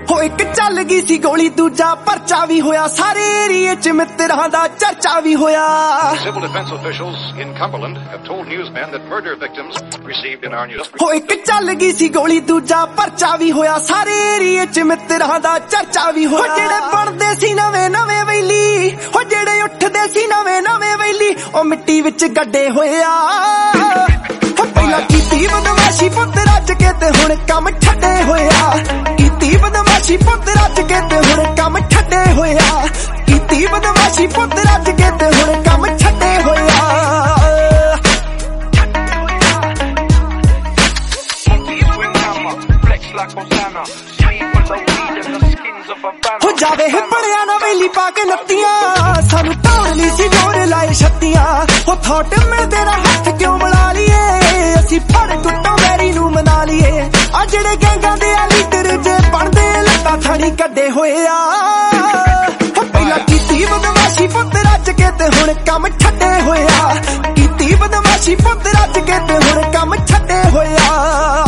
ਹੋ ਇੱਕ ਚੱਲ ਗਈ ਸੀ ਗੋਲੀ ਦੂਜਾ ਪਰਚਾ ਵੀ ਹੋਇਆ ਸਾਰੇ ਏਰੀਏ ਚ ਮਿੱਤਰਾਂ ਦਾ ਚਰਚਾ ਵੀ ਹੋਇਆ Civil defense officials in Cumberland have told newsmen that murder victims received in our news ਹੋ ਇੱਕ ਚੱਲ ਗਈ ਸੀ ਗੋਲੀ ਦੂਜਾ ਪਰਚਾ ਵੀ ਹੋਇਆ ਸਾਰੇ ਏਰੀਏ ਚ ਮਿੱਤਰਾਂ ਦਾ ਚਰਚਾ ਵੀ ਹੋਇਆ ਜਿਹੜੇ ਬਣਦੇ ਸੀ ਨਵੇਂ ਨਵੇਂ ਵੈਲੀ ਹੋ ਜਿਹੜੇ ਉੱਠਦੇ ਸੀ ਨਵੇਂ ਨਵੇਂ ਵੈਲੀ ਉਹ ਮਿੱਟੀ ਵਿੱਚ ਗੱਡੇ ਹੋਏ ਆ ਪਹਿਲਾਂ ਕੀਤੀ ਬਦਮਾਸ਼ੀ ਪੁੱਤ ਰੱਜ ਕੇ ਤੇ ਹੁਣ ਕੰਮ ਛੱਡੇ ਹੋਇਆ ਕੀਤੀ ਬਦਮਾਸ਼ੀ ਪੁੱਤ ਰੱਜ ਕੇ ਤੇ ਹੁਣ ਕੰਮ ਛੱਡੇ ਹੋਇਆ ਕੀਤੀ ਬਦਮਾਸ਼ੀ ਪੁੱਤ ਰੱਜ ਕੇ ਤੇ ਹੁਣ ਕੰਮ ਛੱਡੇ ਹੋਇਆ ਹੋ ਜਾਵੇ ਬੜਿਆ ਨਾ ਵੇਲੀ ਪਾ ਕੇ ਲੱਤੀਆਂ ਸਾਨੂੰ ਢਾਉਣ ਲਈ ਸੀ ਜੋਰ ਲਾਏ ਛੱਤੀਆਂ ਹੋ ਥੋਟ ਮਿਲਦੇ ਰਾ ਹੱਥ ਕਿਉਂ ਮਿਲਾ ਲਈਏ ਅਸੀਂ ਫੜ ਟੁੱਟਾਂ ਵੈਰੀ ਨੂੰ ਮਨਾ ਲਈਏ ਆ ਜਿਹੜੇ ਗੈਂਗਾਂ ਦੇ ਆ ਲੀਡਰ ਜੇ ਬਣਦੇ ਲੱਤਾਂ ਥਾਣੀ ਕੱਢੇ ਹੋਏ ਆ ਪਹਿਲਾਂ ਕੀਤੀ ਬਦਮਾਸ਼ੀ ਪੁੱਤ ਰੱਜ ਕੇ ਤੇ ਹੁਣ ਕੰਮ ਛੱਡੇ ਹੋਇਆ ਕੀਤੀ ਬਦਮਾਸ਼ੀ ਪੁੱਤ ਰੱਜ ਕੇ ਤੇ ਹੁਣ ਕੰਮ ਛੱਡੇ ਹੋਇਆ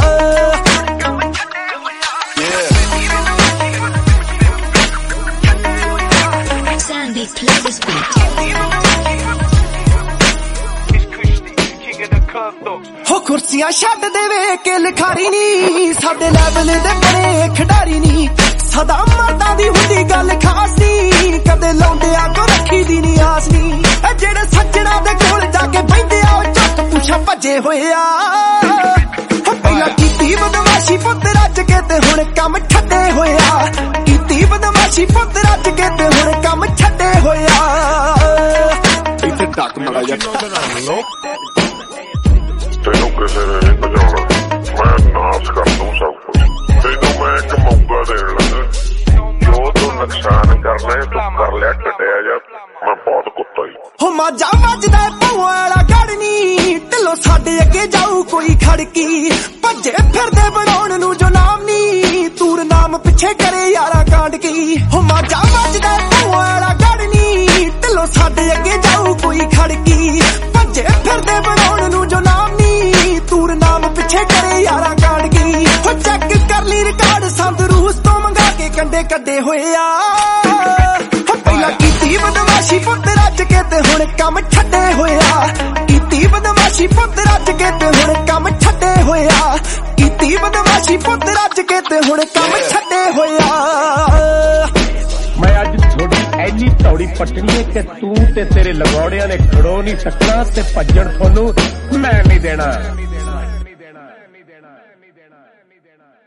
ਹੋ ਕੁਰਸੀਆਂ ਛੱਡ ਦੇਵੇ ਕਿ ਲਿਖਾਰੀ ਨੀ ਸਾਡੇ ਲੈਵਲ ਦੇ ਬੜੇ ਖਿਡਾਰੀ ਨੀ ਸਦਾ ਮਰਦਾਂ ਦੀ ਹੁੰਦੀ ਗੱਲ ਖਾਸ ਨੀ ਕਦੇ ਲਾਉਂਦਿਆਂ ਕੋ ਰੱਖੀ ਦੀ ਨੀ ਆਸ ਨੀ ਇਹ ਜਿਹੜੇ ਸੱਜਣਾ ਦੇ ਕੋਲ ਜਾ ਕੇ ਬੈਠੇ ਆ ਉਹ ਝੱਟ ਪੁੱਛਾ ਭੱਜੇ ਹੋਏ ਆ ਪਹਿਲਾਂ ਕੀਤੀ ਬਦਮਾਸ਼ੀ ਪੁੱਤ ਰੱਜ ਕੇ ਤੇ ਹੁਣ ਕੰਮ ਛੱਡੇ ਹੋਇਆ ਕੀਤੀ ਬਦਮਾਸ਼ੀ ਪੁੱਤ ਰੱਜ ਕੇ ਤੇ ਹੁਣ ਕੰਮ ਛੱਡੇ ਹੋਇਆ ਇੱਥੇ ਡੱਕ ਮੜਾ ਜਾ ਤੈਨੂੰ ਕਿਸੇ ਨੇ ਨਹੀਂ ਬਚਾਉਣਾ ਮੈਂ ਨਾਸ ਕਰ ਦੂੰ ਸਭ ਕੁਝ ਤੈਨੂੰ ਮੈਂ ਇੱਕ ਮੌਕਾ ਦੇਣ ਲੱਗਾ ਜੋ ਤੂੰ ਨੁਕਸਾਨ ਕਰਨਾ ਹੈ ਤੂੰ ਕਰ ਲਿਆ ਟਟਿਆ ਜਾ ਮੈਂ ਬਹੁਤ ਕੁੱਤਾ ਹੀ ਹੋ ਮਾਝਾ ਵੱਜਦਾ ਪਊਆ ਵਾਲਾ ਗੜਨੀ ਢਿੱਲੋਂ ਸਾਡੇ ਅੱਗੇ ਜਾਊ ਕੋਈ ਖੜਕੀ ਭੱਜੇ ਫਿਰਦੇ ਬਣਾਉਣ ਨੂੰ ਜੋ ਨਾਮ ਨੀ ਤੂਰ ਨਾਮ ਪਿੱਛੇ ਕਰੇ ਯਾਰਾ ਕਾਂਡ ਕੀ ਹੋ ਮਾਝਾ ਵੱਜਦਾ ਪਊਆ ਵਾਲਾ ਗੜਨੀ ਢਿੱਲੋਂ ਸਾਡੇ ਅੱਗੇ ਜਾਊ ਕੋਈ ਖੜਕੀ ਭੱਜੇ ਫਿਰਦੇ ਬਣਾਉਣ ਨੂੰ ਜੋ ਨਾਮ ਨੀ ਤੂਰ ਨਾਮ ਪਿੱਛੇ ਕਰੇ ਯਾਰਾ ਕਾਂਡ ਕੀ ਹੋ ਚੈੱਕ ਕਰ ਲਈ ਰਿਕਾਰਡ ਸੰਦ ਰੂਸ ਤੋਂ ਮੰਗਾ ਕੇ ਕੰਡੇ ਕੱਢੇ ਹੋਏ ਆ ਪਹਿਲਾਂ ਕੀਤੀ ਬਦਮਾਸ਼ੀ ਪੁੱਤ ਰੱਜ ਕੇ ਤੇ ਹੁਣ ਕੰਮ ਛੱਡੇ ਹੋਇਆ ਕੀਤੀ ਬਦਮਾਸ਼ੀ ਪੁੱਤ ਰੱਜ ਕੇ ਤੇ ਹੁਣ ਕੰਮ ਛੱਡੇ ਹੋਇਆ ਕੀਤੀ ਬਦਮਾਸ਼ੀ ਪੁੱਤ ਰੱਜ ਕੇ ਤੇ ਹੁਣ ਕੰਮ ਛੱਡੇ ਹੋਇਆ ਮੈਂ ਅੱਜ ਥੋੜੀ ਐਨੀ ਤੌੜੀ ਪੱਟਣੀ ਹੈ ਕਿ ਤੂੰ ਤੇ ਤੇਰੇ ਲਗੌੜਿਆਂ ਨੇ ਖੜੋ ਨਹੀਂ ਸਕਣਾ ਤੇ ਭੱਜਣ ਤੁਹਾਨੂੰ ਮੈਂ ਨਹੀਂ ਦੇਣਾ